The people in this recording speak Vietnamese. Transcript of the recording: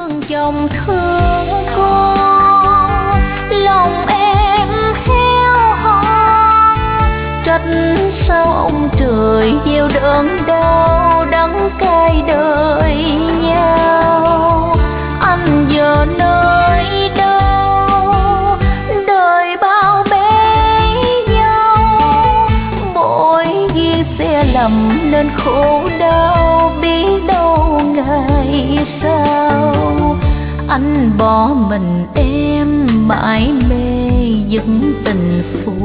dòng thương con, lòng em héo hon, trách sao ông trời gieo đớn đau đắng cay đời nhau. Anh giờ nơi đâu đời bao bế nhau, mỗi duyên sẽ lầm nên khổ đau biết đâu ngày sau. Anh bỏ mình em mãi mê những tình phụ